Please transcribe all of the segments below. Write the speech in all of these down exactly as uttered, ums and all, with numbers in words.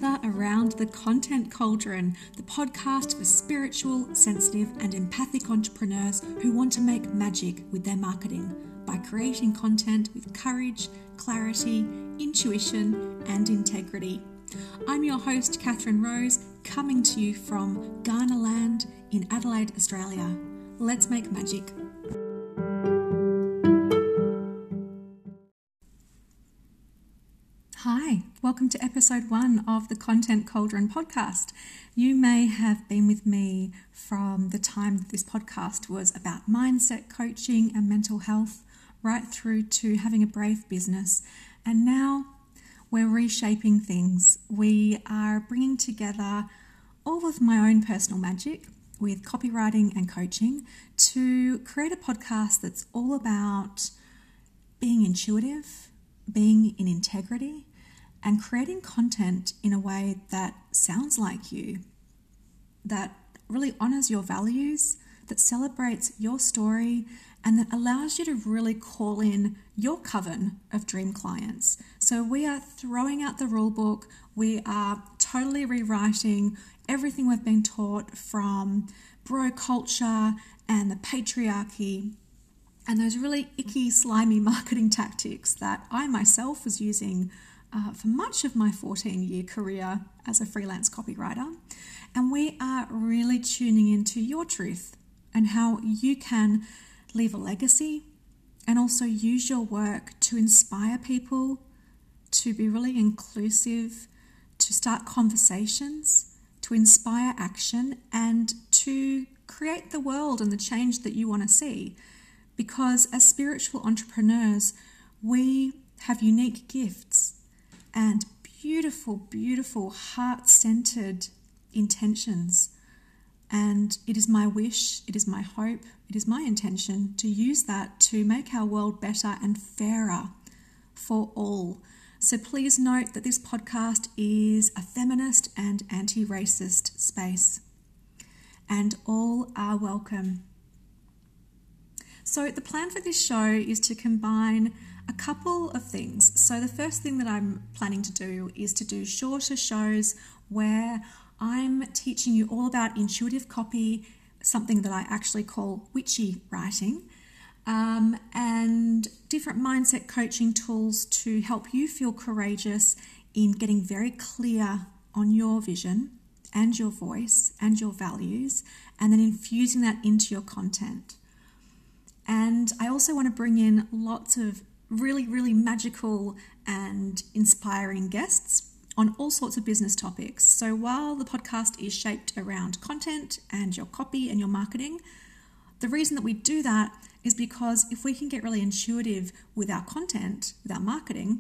gather around the Content Cauldron, the podcast for spiritual, sensitive, and empathic entrepreneurs who want to make magic with their marketing by creating content with courage, clarity, intuition, and integrity. I'm your host, Catherine Rose, coming to you from Ghana Land in Adelaide, Australia. Let's make magic. Hi, welcome to episode one of the Content Cauldron podcast. You may have been with me from the time that this podcast was about mindset coaching and mental health, right through to having a brave business. And now we're reshaping things. We are bringing together all of my own personal magic with copywriting and coaching to create a podcast that's all about being intuitive, being in integrity, and creating content in a way that sounds like you, that really honors your values, that celebrates your story, and that allows you to really call in your coven of dream clients. So we are throwing out the rule book. We are totally rewriting everything we've been taught from bro culture and the patriarchy and those really icky, slimy marketing tactics that I myself was using Uh, for much of my fourteen-year career as a freelance copywriter. And we are really tuning into your truth and how you can leave a legacy and also use your work to inspire people, to be really inclusive, to start conversations, to inspire action, and to create the world and the change that you want to see. Because as spiritual entrepreneurs, we have unique gifts and beautiful, beautiful, heart-centered intentions. And it is my wish, it is my hope, it is my intention to use that to make our world better and fairer for all. So please note that this podcast is a feminist and anti-racist space, and all are welcome. So the plan for this show is to combine a couple of things. So the first thing that I'm planning to do is to do shorter shows where I'm teaching you all about intuitive copy, something that I actually call witchy writing, um, and different mindset coaching tools to help you feel courageous in getting very clear on your vision and your voice and your values, and then infusing that into your content. And I also want to bring in lots of really, really magical and inspiring guests on all sorts of business topics. So while the podcast is shaped around content and your copy and your marketing, the reason that we do that is because if we can get really intuitive with our content, with our marketing,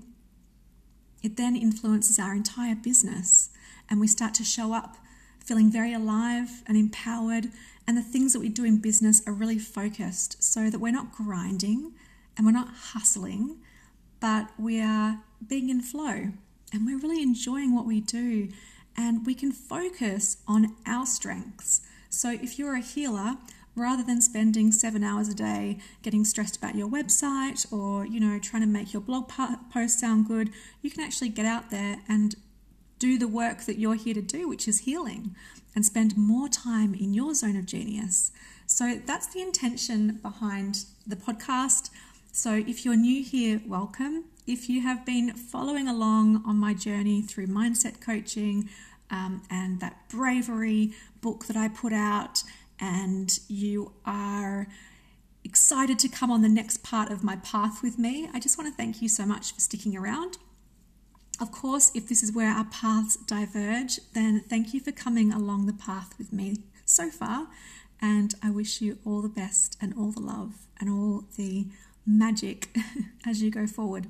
it then influences our entire business, and we start to show up feeling very alive and empowered, and the things that we do in business are really focused so that we're not grinding and we're not hustling, but we are being in flow and we're really enjoying what we do, and we can focus on our strengths. So if you're a healer, rather than spending seven hours a day getting stressed about your website or, you know, trying to make your blog post sound good, you can actually get out there and do the work that you're here to do, which is healing, and spend more time in your zone of genius. So that's the intention behind the podcast. So if you're new here, welcome. If you have been following along on my journey through mindset coaching um, and that bravery book that I put out, and you are excited to come on the next part of my path with me, I just want to thank you so much for sticking around. Of course, if this is where our paths diverge, then thank you for coming along the path with me so far, and I wish you all the best and all the love and all the magic as you go forward.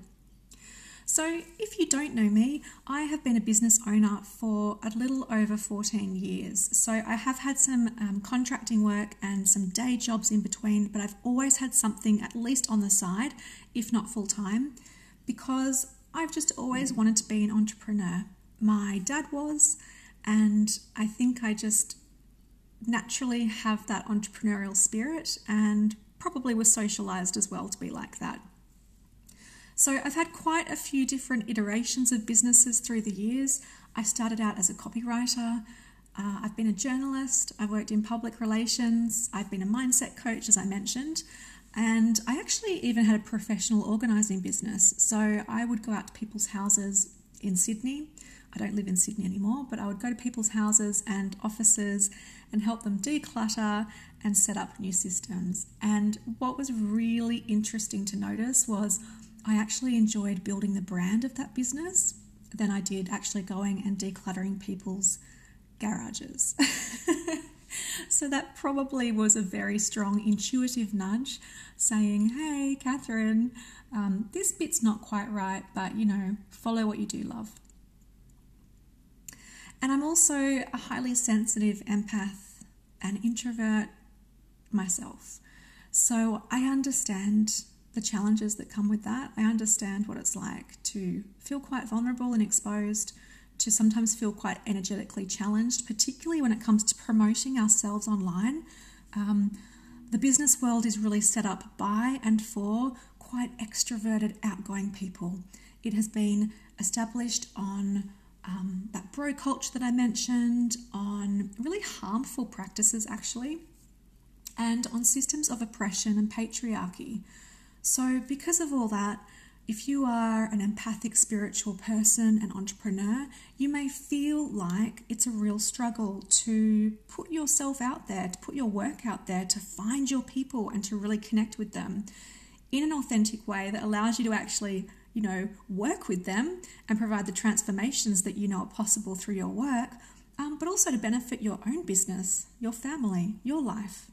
So if you don't know me, I have been a business owner for a little over fourteen years. So I have had some um, contracting work and some day jobs in between, but I've always had something at least on the side, if not full time, because I've just always wanted to be an entrepreneur. My dad was, and I think I just naturally have that entrepreneurial spirit and probably was socialized as well to be like that. So I've had quite a few different iterations of businesses through the years. I started out as a copywriter. Uh, I've been a journalist. I've worked in public relations. I've been a mindset coach, as I mentioned. And I actually even had a professional organising business. So I would go out to people's houses in Sydney. I don't live in Sydney anymore, but I would go to people's houses and offices and help them declutter and set up new systems. And what was really interesting to notice was I actually enjoyed building the brand of that business than I did actually going and decluttering people's garages. So that probably was a very strong intuitive nudge saying, hey, Catherine, um, this bit's not quite right, but, you know, follow what you do love. And I'm also a highly sensitive empath and introvert myself. So I understand the challenges that come with that. I understand what it's like to feel quite vulnerable and exposed, to sometimes feel quite energetically challenged, particularly when it comes to promoting ourselves online. Um, the business world is really set up by and for quite extroverted, outgoing people. It has been established on um, that bro culture that I mentioned, on really harmful practices actually, and on systems of oppression and patriarchy. So because of all that, if you are an empathic, spiritual person, an entrepreneur, you may feel like it's a real struggle to put yourself out there, to put your work out there, to find your people and to really connect with them in an authentic way that allows you to actually, you know, work with them and provide the transformations that you know are possible through your work, um, but also to benefit your own business, your family, your life.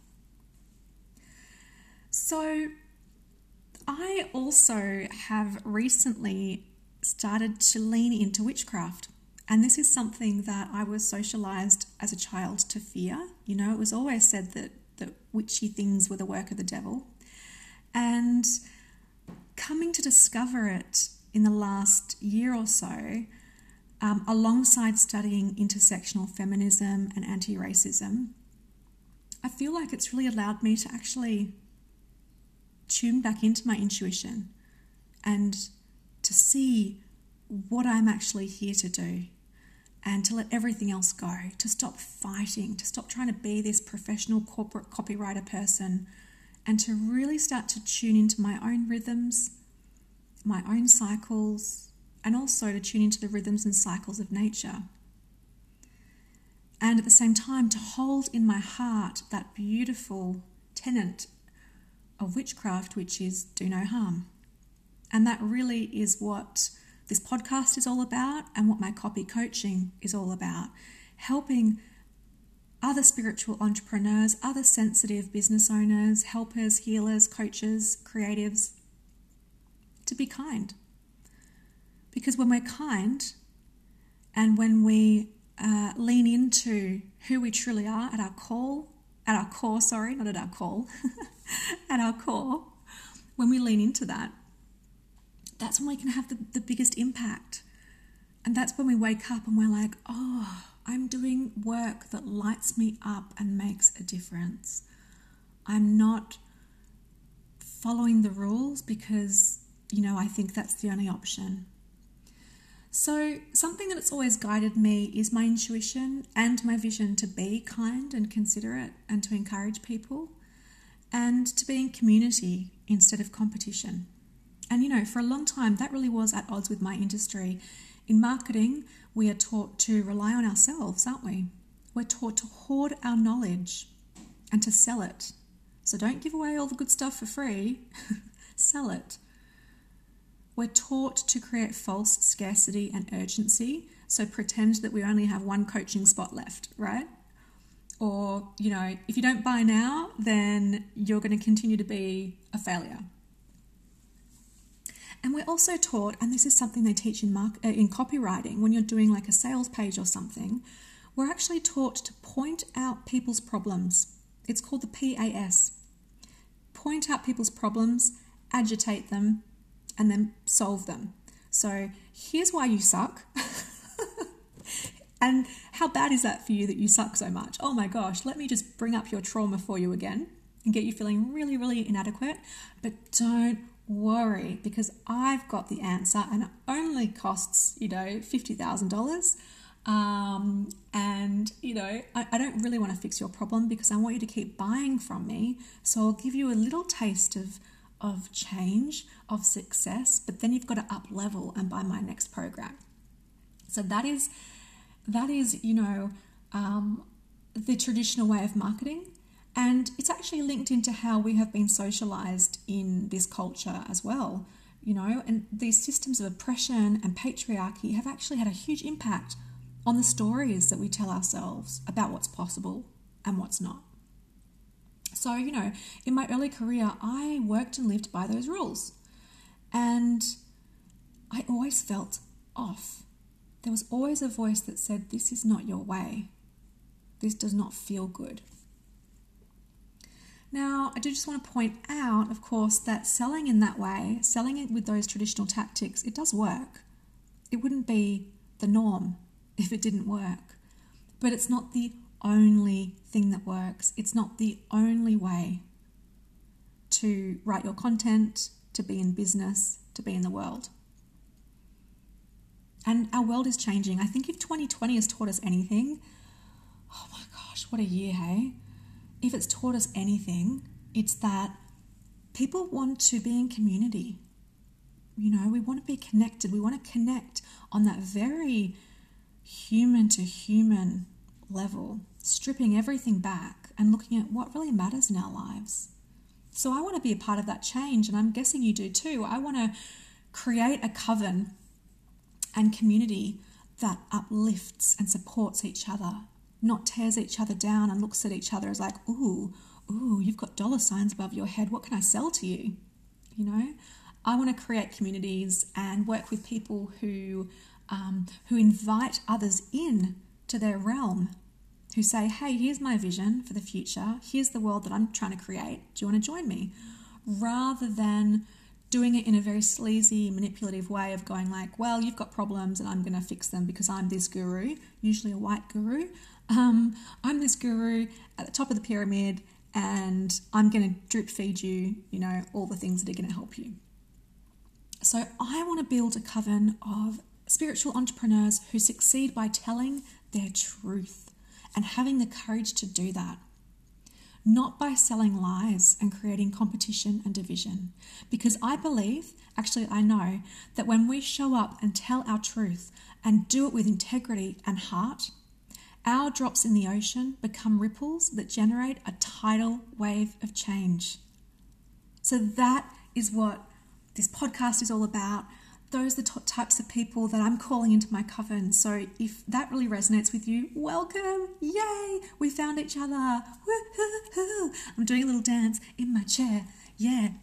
So I also have recently started to lean into witchcraft. And this is something that I was socialized as a child to fear. You know, it was always said that, that witchy things were the work of the devil. And coming to discover it in the last year or so, um, alongside studying intersectional feminism and anti-racism, I feel like it's really allowed me to actually tune back into my intuition and to see what I'm actually here to do and to let everything else go, to stop fighting, to stop trying to be this professional corporate copywriter person and to really start to tune into my own rhythms, my own cycles, and also to tune into the rhythms and cycles of nature. And at the same time, to hold in my heart that beautiful tenet of witchcraft, which is do no harm. And that really is what this podcast is all about and what my copy coaching is all about. Helping other spiritual entrepreneurs, other sensitive business owners, helpers, healers, coaches, creatives, to be kind. Because when we're kind and when we uh, lean into who we truly are at our core, at our core, sorry, not at our call, at our core, when we lean into that, that's when we can have the, the biggest impact. And that's when we wake up and we're like, oh, I'm doing work that lights me up and makes a difference. I'm not following the rules because, you know, I think that's the only option. So something that's always guided me is my intuition and my vision to be kind and considerate and to encourage people and to be in community instead of competition. And, you know, for a long time, that really was at odds with my industry. In marketing, we are taught to rely on ourselves, aren't we? We're taught to hoard our knowledge and to sell it. So don't give away all the good stuff for free. Sell it. We're taught to create false scarcity and urgency, so pretend that we only have one coaching spot left, right? Or, you know, if you don't buy now, then you're going to continue to be a failure. And we're also taught, and this is something they teach in mark, uh, in copywriting, when you're doing like a sales page or something, we're actually taught to point out people's problems. It's called the P A S. Point out people's problems, agitate them, and then solve them. So here's why you suck. And how bad is that for you that you suck so much? Oh my gosh, let me just bring up your trauma for you again and get you feeling really, really inadequate. But don't worry, because I've got the answer and it only costs, you know, fifty thousand dollars. Um, and, you know, I, I don't really want to fix your problem because I want you to keep buying from me. So I'll give you a little taste of, of change, of success, but then you've got to up level and buy my next program. So that is, that is, you know, um, the traditional way of marketing. And it's actually linked into how we have been socialized in this culture as well, you know, and these systems of oppression and patriarchy have actually had a huge impact on the stories that we tell ourselves about what's possible and what's not. So, you know, in my early career, I worked and lived by those rules. And I always felt off. There was always a voice that said, this is not your way. This does not feel good. Now, I do just want to point out, of course, that selling in that way, selling it with those traditional tactics, it does work. It wouldn't be the norm if it didn't work. But it's not the only thing that works. It's not the only way to write your content, to be in business, to be in the world. And our world is changing. I think if twenty twenty has taught us anything, oh my gosh, what a year, hey? If it's taught us anything, it's that people want to be in community. You know, we want to be connected. We want to connect on that very human to human level, stripping everything back and looking at what really matters in our lives. So I want to be a part of that change, and I'm guessing you do too. I want to create a coven and community that uplifts and supports each other, not tears each other down and looks at each other as like, ooh, ooh, you've got dollar signs above your head. What can I sell to you? You know, I want to create communities and work with people who um, who invite others in to their realm, who say, hey, here's my vision for the future. Here's the world that I'm trying to create. Do you want to join me? Rather than doing it in a very sleazy, manipulative way of going like, well, you've got problems and I'm going to fix them because I'm this guru, usually a white guru. Um, I'm this guru at the top of the pyramid and I'm going to drip feed you, you know, all the things that are going to help you. So I want to build a coven of spiritual entrepreneurs who succeed by telling their truth and having the courage to do that. Not by selling lies and creating competition and division. Because I believe, actually I know, that when we show up and tell our truth and do it with integrity and heart, our drops in the ocean become ripples that generate a tidal wave of change. So that is what this podcast is all about. Those are the top types of people that I'm calling into my coven. So if that really resonates with you, welcome. Yay. We found each other. Woo-hoo-hoo. I'm doing a little dance in my chair. Yeah.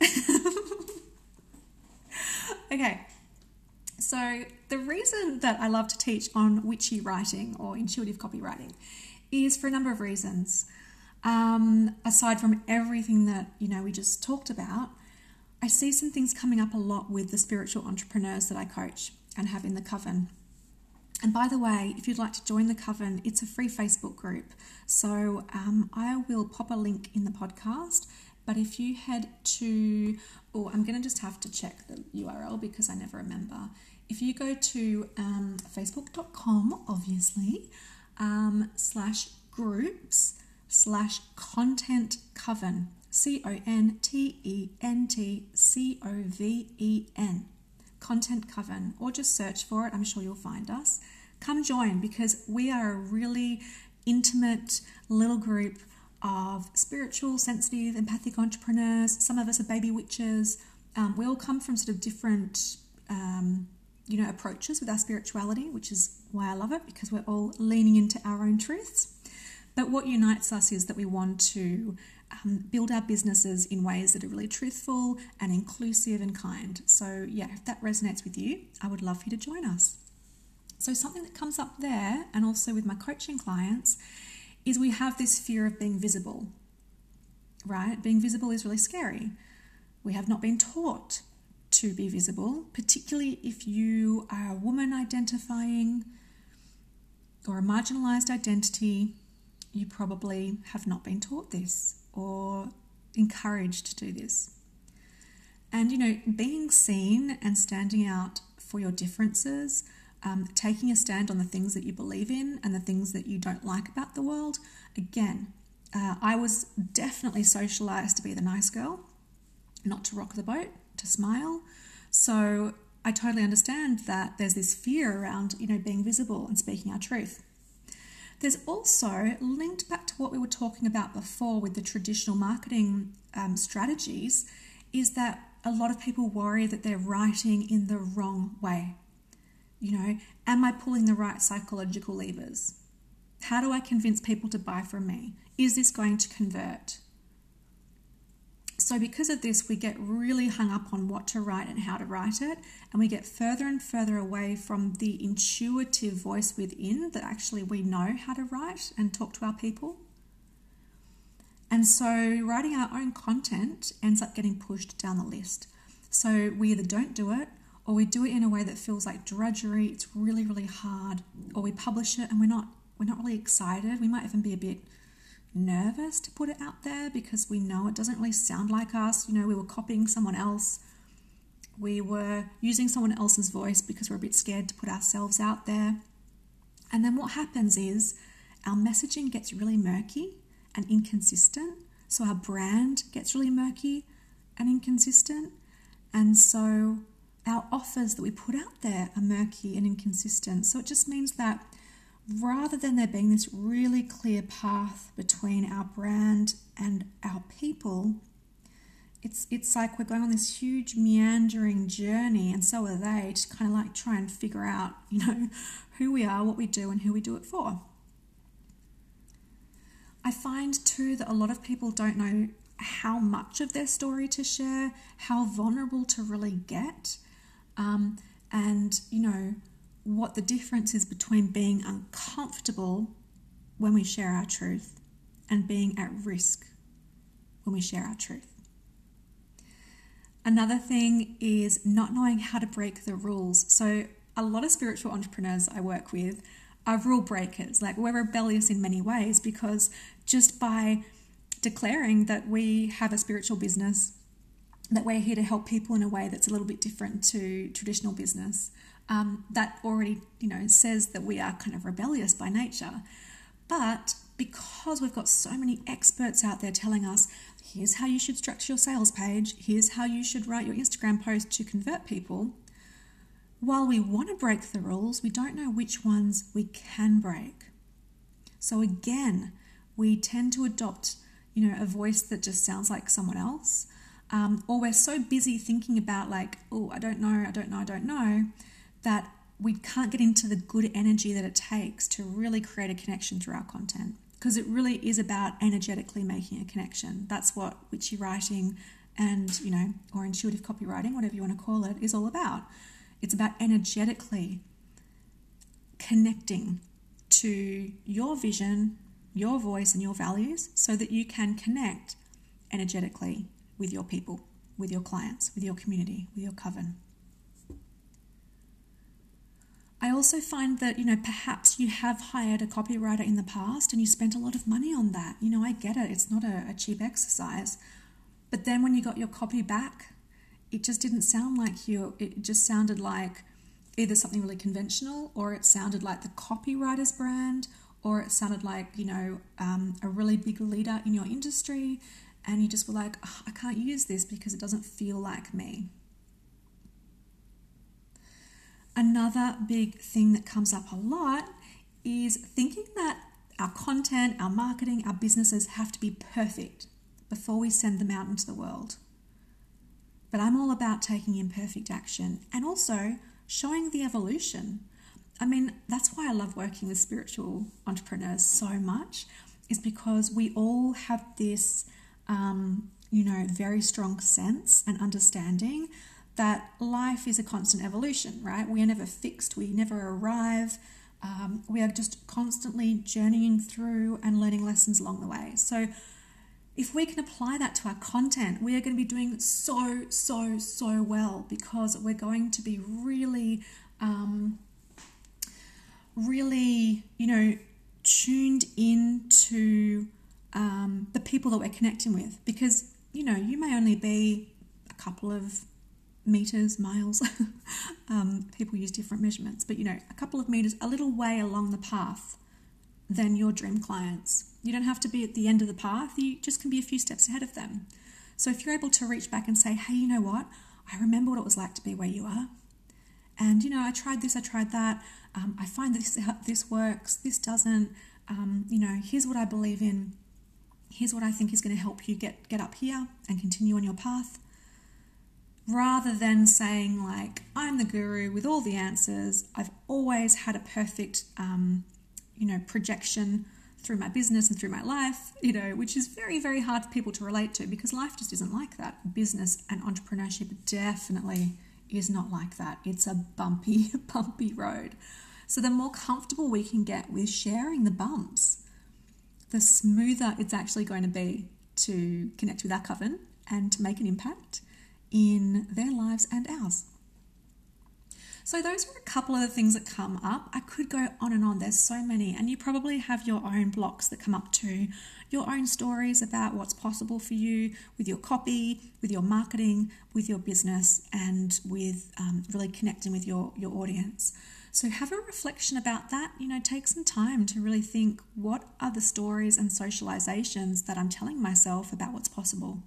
Okay. So the reason that I love to teach on witchy writing or intuitive copywriting is for a number of reasons. Um, aside from everything that, you know, we just talked about, I see some things coming up a lot with the spiritual entrepreneurs that I coach and have in the coven. And by the way, if you'd like to join the coven, it's a free Facebook group. So um, I will pop a link in the podcast. But if you head to, oh, I'm going to just have to check the U R L because I never remember. If you go to um, facebook.com, obviously, um, slash groups, slash content coven, C O N T E N T C O V E N, Content Coven, or just search for it. I'm sure you'll find us. Come join because we are a really intimate little group of spiritual, sensitive, empathic entrepreneurs. Some of us are baby witches. Um, we all come from sort of different, um, you know, approaches with our spirituality, which is why I love it, because we're all leaning into our own truths. But what unites us is that we want to Um, build our businesses in ways that are really truthful and inclusive and kind. So yeah, if that resonates with you, I would love for you to join us. So something that comes up there, and also with my coaching clients, is we have this fear of being visible, right? Being visible is really scary. We have not been taught to be visible, particularly if you are a woman identifying or a marginalized identity. You probably have not been taught this or encouraged to do this. And, you know, being seen and standing out for your differences, um, taking a stand on the things that you believe in and the things that you don't like about the world. Again, uh, I was definitely socialized to be the nice girl, not to rock the boat, to smile. So I totally understand that there's this fear around, you know, being visible and speaking our truth. There's also, linked back to what we were talking about before with the traditional marketing um, strategies, is that a lot of people worry that they're writing in the wrong way. You know, am I pulling the right psychological levers? How do I convince people to buy from me? Is this going to convert? So because of this, we get really hung up on what to write and how to write it, and we get further and further away from the intuitive voice within that actually we know how to write and talk to our people. And so writing our own content ends up getting pushed down the list. So we either don't do it, or we do it in a way that feels like drudgery, it's really, really hard, or we publish it and we're not we're not really excited. We might even be a bit nervous to put it out there because we know it doesn't really sound like us. You know, we were copying someone else. We were using someone else's voice because we're a bit scared to put ourselves out there. And then what happens is our messaging gets really murky and inconsistent. So our brand gets really murky and inconsistent. And so our offers that we put out there are murky and inconsistent. So it just means that rather than there being this really clear path between our brand and our people, it's it's like we're going on this huge meandering journey, and so are they, to kind of like try and figure out, you know, who we are, what we do, and who we do it for. I find too that a lot of people don't know how much of their story to share, how vulnerable to really get, um, and, you know, what the difference is between being uncomfortable when we share our truth and being at risk when we share our truth. Another thing is not knowing how to break the rules. So a lot of spiritual entrepreneurs I work with are rule breakers. Like, we're rebellious in many ways because just by declaring that we have a spiritual business, that we're here to help people in a way that's a little bit different to traditional business, Um, that already, you know, says that we are kind of rebellious by nature. But because we've got so many experts out there telling us, here's how you should structure your sales page, here's how you should write your Instagram post to convert people, while we want to break the rules, we don't know which ones we can break. So again, we tend to adopt, you know, a voice that just sounds like someone else, um, or we're so busy thinking about like, oh, I don't know, I don't know, I don't know, that we can't get into the good energy that it takes to really create a connection through our content, because it really is about energetically making a connection. That's what witchy writing and, you know, or intuitive copywriting, whatever you want to call it, is all about. It's about energetically connecting to your vision, your voice, and your values so that you can connect energetically with your people, with your clients, with your community, with your coven. I also find that, you know, perhaps you have hired a copywriter in the past and you spent a lot of money on that. You know, I get it. It's not a, a cheap exercise. But then when you got your copy back, it just didn't sound like you. It just sounded like either something really conventional, or it sounded like the copywriter's brand, or it sounded like, you know, um, a really big leader in your industry. And you just were like, oh, I can't use this because it doesn't feel like me. Another big thing that comes up a lot is thinking that our content, our marketing, our businesses have to be perfect before we send them out into the world. But I'm all about taking imperfect action and also showing the evolution. I mean, that's why I love working with spiritual entrepreneurs so much, is because we all have this, um, you know, very strong sense and understanding that life is a constant evolution, right? We are never fixed. We never arrive. Um, we are just constantly journeying through and learning lessons along the way. So if we can apply that to our content, we are going to be doing so, so, so well, because we're going to be really, um, really, you know, tuned into um, the people that we're connecting with. Because, you know, you may only be a couple of meters, miles. um, people use different measurements, but you know, a couple of meters, a little way along the path than your dream clients. You don't have to be at the end of the path. You just can be a few steps ahead of them. So if you're able to reach back and say, hey, you know what? I remember what it was like to be where you are. And, you know, I tried this, I tried that. Um, I find that this, this works, this doesn't. Um, you know, here's what I believe in. Here's what I think is going to help you get, get up here and continue on your path. Rather than saying like, I'm the guru with all the answers. I've always had a perfect, um, you know, projection through my business and through my life, you know, which is very, very hard for people to relate to because life just isn't like that. Business and entrepreneurship definitely is not like that. It's a bumpy, bumpy road. So the more comfortable we can get with sharing the bumps, the smoother it's actually going to be to connect with our coven and to make an impact in their lives and ours. So those are a couple of the things that come up. I could go on and on. There's so many. And you probably have your own blocks that come up too. Your own stories about what's possible for you with your copy, with your marketing, with your business, and with um, really connecting with your, your audience. So have a reflection about that. You know, take some time to really think, what are the stories and socializations that I'm telling myself about what's possible?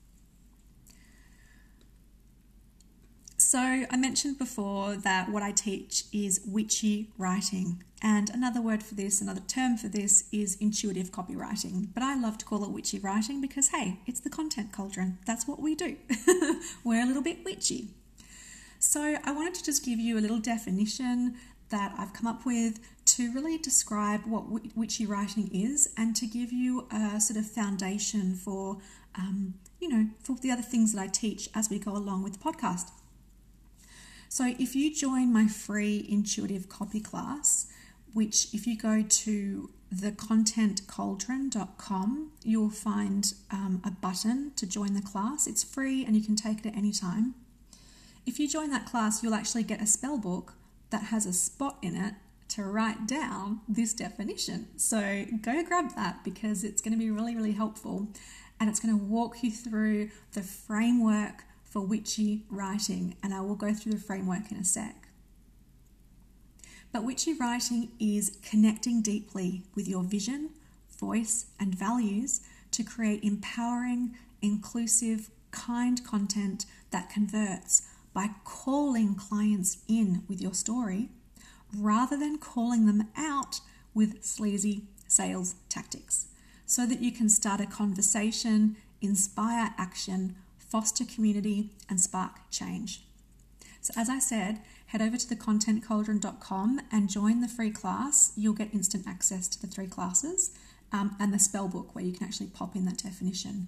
So I mentioned before that what I teach is witchy writing, and another word for this, another term for this is intuitive copywriting, but I love to call it witchy writing because, hey, it's the content cauldron. That's what we do. We're a little bit witchy. So I wanted to just give you a little definition that I've come up with to really describe what witchy writing is and to give you a sort of foundation for, um, you know, for the other things that I teach as we go along with the podcast. So if you join my free intuitive copy class, which if you go to the content cauldron dot com, you'll find um, a button to join the class. It's free and you can take it at any time. If you join that class, you'll actually get a spell book that has a spot in it to write down this definition. So go grab that because it's going to be really, really helpful, and it's going to walk you through the framework for witchy writing, and I will go through the framework in a sec. But witchy writing is connecting deeply with your vision, voice, and values to create empowering, inclusive, kind content that converts by calling clients in with your story rather than calling them out with sleazy sales tactics, so that you can start a conversation, inspire action, foster community, and spark change. So as I said, head over to the content cauldron dot com and join the free class. You'll get instant access to the three classes um, and the spell book where you can actually pop in that definition.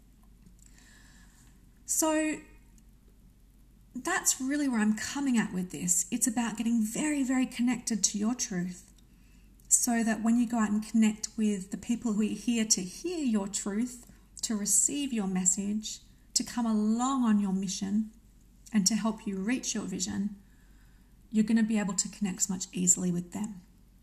So that's really where I'm coming at with this. It's about getting very, very connected to your truth so that when you go out and connect with the people who are here to hear your truth, to receive your message, to come along on your mission and to help you reach your vision, you're going to be able to connect much easily with them.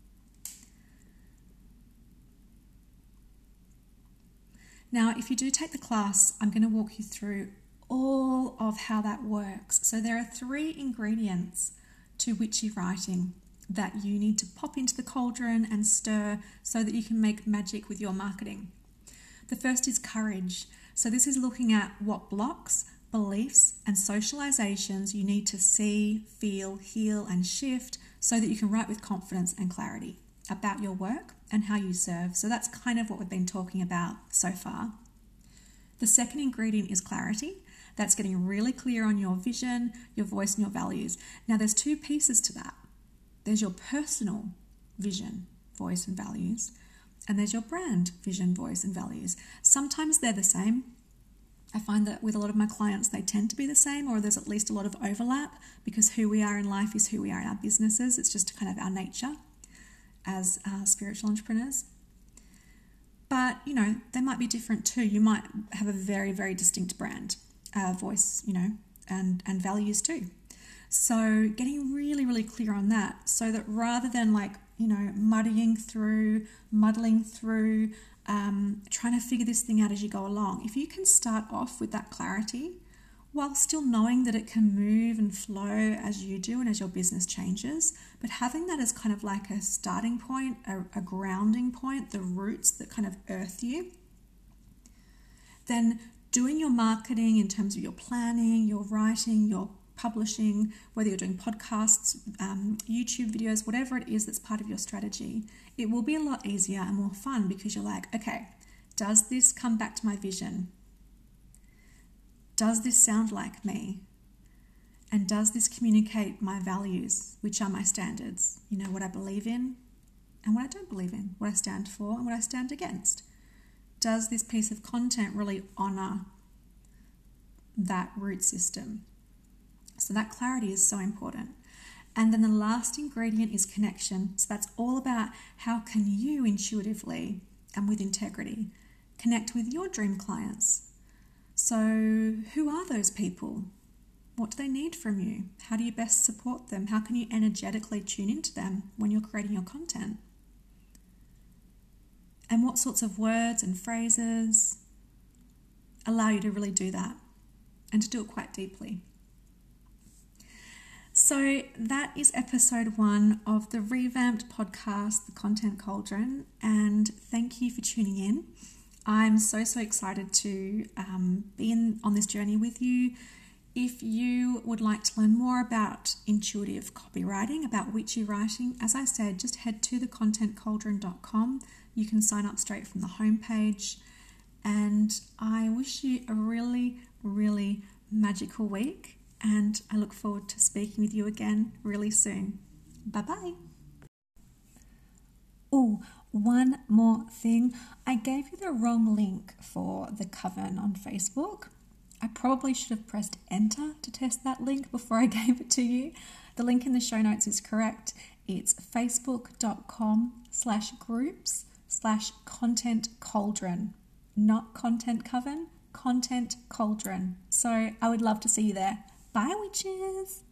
Now, if you do take the class, I'm going to walk you through all of how that works. So there are three ingredients to witchy writing that you need to pop into the cauldron and stir so that you can make magic with your marketing. The first is courage. So this is looking at what blocks, beliefs, and socializations you need to see, feel, heal, and shift so that you can write with confidence and clarity about your work and how you serve. So that's kind of what we've been talking about so far. The second ingredient is clarity. That's getting really clear on your vision, your voice, and your values. Now, there's two pieces to that. There's your personal vision, voice, and values, and there's your brand vision, voice, and values. Sometimes they're the same. I find that with a lot of my clients, they tend to be the same, or there's at least a lot of overlap because who we are in life is who we are in our businesses. It's just kind of our nature as uh, spiritual entrepreneurs. But, you know, they might be different too. You might have a very, very distinct brand, uh, voice, you know, and, and values too. So getting really, really clear on that so that rather than like, you know, muddying through, muddling through, um, trying to figure this thing out as you go along, if you can start off with that clarity, while still knowing that it can move and flow as you do and as your business changes, but having that as kind of like a starting point, a, a grounding point, the roots that kind of earth you. Then doing your marketing in terms of your planning, your writing, your publishing, whether you're doing podcasts, um, YouTube videos, whatever it is that's part of your strategy, it will be a lot easier and more fun because you're like, okay, does this come back to my vision? Does this sound like me? And does this communicate my values, which are my standards? You know, what I believe in and what I don't believe in, what I stand for and what I stand against. Does this piece of content really honor that root system? So that clarity is so important. And then the last ingredient is connection. So that's all about how can you intuitively and with integrity connect with your dream clients. So who are those people? What do they need from you? How do you best support them? How can you energetically tune into them when you're creating your content? And what sorts of words and phrases allow you to really do that and to do it quite deeply? So that is episode one of the revamped podcast, The Content Cauldron, and thank you for tuning in. I'm so, so excited to um, be in, on this journey with you. If you would like to learn more about intuitive copywriting, about witchy writing, as I said, just head to the content cauldron dot com. You can sign up straight from the homepage. And I wish you a really, really magical week. And I look forward to speaking with you again really soon. Bye-bye. Oh, one more thing. I gave you the wrong link for the Coven on Facebook. I probably should have pressed enter to test that link before I gave it to you. The link in the show notes is correct. It's facebook.com slash groups slash content cauldron. Not content coven, content cauldron. So I would love to see you there. Bye, witches.